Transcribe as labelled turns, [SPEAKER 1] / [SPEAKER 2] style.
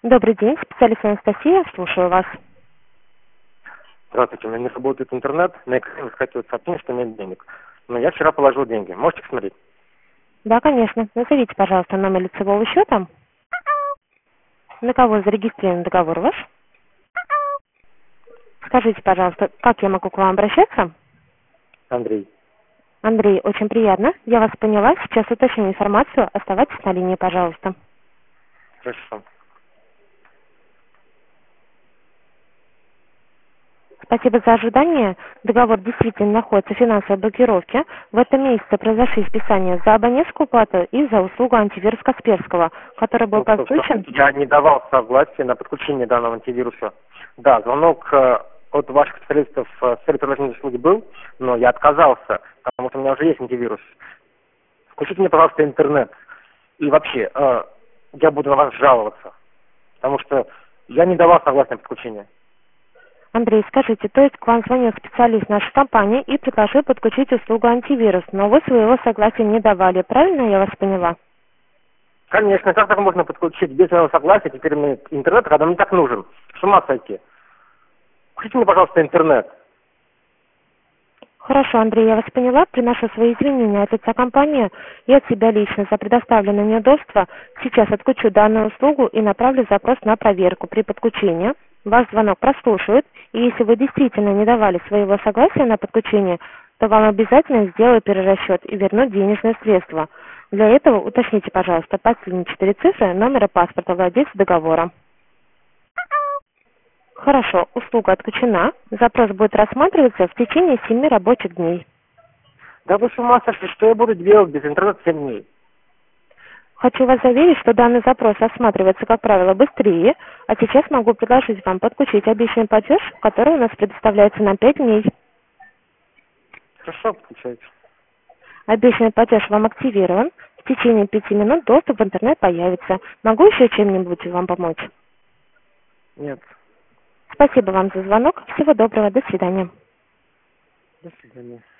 [SPEAKER 1] Добрый день, специалист Анастасия, слушаю вас.
[SPEAKER 2] Здравствуйте, у меня не работает интернет, на экране выскакивает сообщение, что нет денег. Но я вчера положил деньги. Можете посмотреть?
[SPEAKER 1] Да, конечно. Назовите, пожалуйста, номер лицевого счета. На кого зарегистрирован договор ваш? Скажите, пожалуйста, как я могу к вам обращаться?
[SPEAKER 2] Андрей.
[SPEAKER 1] Андрей, очень приятно. Я вас поняла. Сейчас уточню информацию. Оставайтесь на линии, пожалуйста.
[SPEAKER 2] Хорошо.
[SPEAKER 1] Спасибо за ожидание. Договор действительно находится в финансовой блокировке. В этом месяце произошли списания за абонентскую плату и за услугу антивирус Касперского, который был подключен.
[SPEAKER 2] Я не давал согласия на подключение данного антивируса. Да, звонок от ваших специалистов с целью предложения услуги был, но я отказался, потому что у меня уже есть антивирус. Включите мне, пожалуйста, интернет. И вообще, я буду на вас жаловаться, потому что я не давал согласия на подключение.
[SPEAKER 1] Андрей, скажите, то есть к вам звонил специалист нашей компании и предложил подключить услугу антивирус, но вы своего согласия не давали, правильно я вас поняла?
[SPEAKER 2] Конечно, как так можно подключить без моего согласия теперь мне интернет, когда мне так нужен? С ума сойти. Включите мне, пожалуйста, интернет.
[SPEAKER 1] Хорошо, Андрей, я вас поняла. Приношу свои извинения от лица компании и от себя лично за предоставленное неудобство. Сейчас отключу данную услугу и направлю запрос на проверку. При подключении ваш звонок прослушают, и если вы действительно не давали своего согласия на подключение, то вам обязательно сделают перерасчет и вернут денежные средства. Для этого уточните, пожалуйста, последние 4 цифры номера паспорта владельца договора. Хорошо, услуга отключена. Запрос будет рассматриваться в течение 7 рабочих дней.
[SPEAKER 2] Да вы с ума сошли, что я буду делать без интернета 7 дней?
[SPEAKER 1] Хочу вас заверить, что данный запрос рассматривается, как правило, быстрее, а сейчас могу предложить вам подключить обещанный платеж, который у нас предоставляется на 5 дней.
[SPEAKER 2] Хорошо, подключайте.
[SPEAKER 1] Обещанный платеж вам активирован. В течение 5 минут доступ в интернет появится. Могу еще чем-нибудь вам помочь?
[SPEAKER 2] Нет.
[SPEAKER 1] Спасибо вам за звонок. Всего доброго. До свидания.
[SPEAKER 2] До свидания.